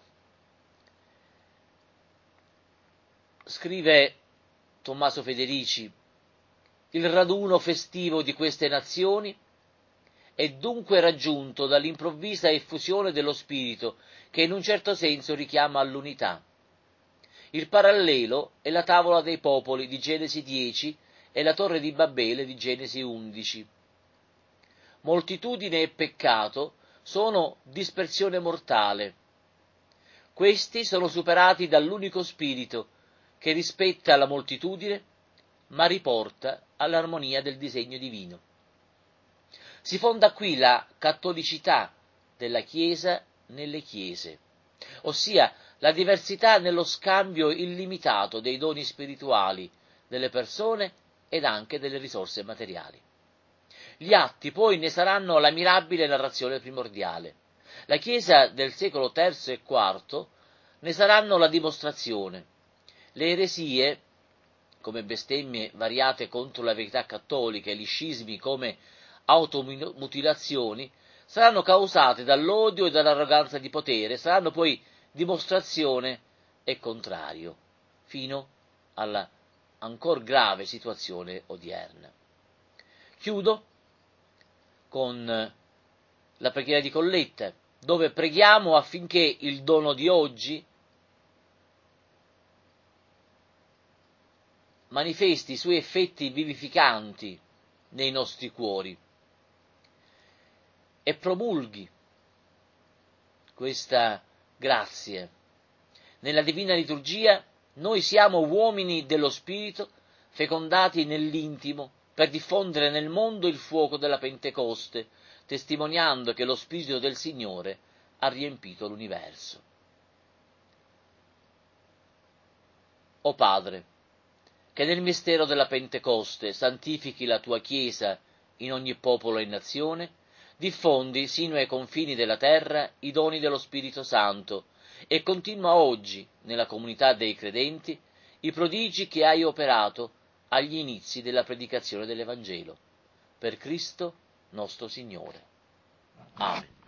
Scrive Tommaso Federici, il raduno festivo di queste nazioni è dunque raggiunto dall'improvvisa effusione dello Spirito che in un certo senso richiama all'unità. Il parallelo è la tavola dei popoli di Genesi 10 e la torre di Babele di Genesi 11. Moltitudine e peccato sono dispersione mortale. Questi sono superati dall'unico spirito che rispetta la moltitudine ma riporta all'armonia del disegno divino. Si fonda qui la cattolicità della Chiesa nelle Chiese, ossia la diversità nello scambio illimitato dei doni spirituali delle persone ed anche delle risorse materiali. Gli atti poi ne saranno la mirabile narrazione primordiale. La Chiesa del secolo III e IV ne saranno la dimostrazione. Le eresie come bestemmie variate contro la verità cattolica e gli scismi come automutilazioni, saranno causate dall'odio e dall'arroganza di potere, saranno poi dimostrazione e contrario, fino alla ancor grave situazione odierna. Chiudo con la preghiera di colletta, dove preghiamo affinché il dono di oggi manifesti i suoi effetti vivificanti nei nostri cuori e promulghi questa grazia. Nella divina liturgia noi siamo uomini dello Spirito, fecondati nell'intimo, per diffondere nel mondo il fuoco della Pentecoste, testimoniando che lo Spirito del Signore ha riempito l'universo. O Padre, che nel mistero della Pentecoste santifichi la tua Chiesa in ogni popolo e nazione, diffondi sino ai confini della terra i doni dello Spirito Santo e continua oggi, nella comunità dei credenti, i prodigi che hai operato agli inizi della predicazione dell'Evangelo. Per Cristo nostro Signore. Amen.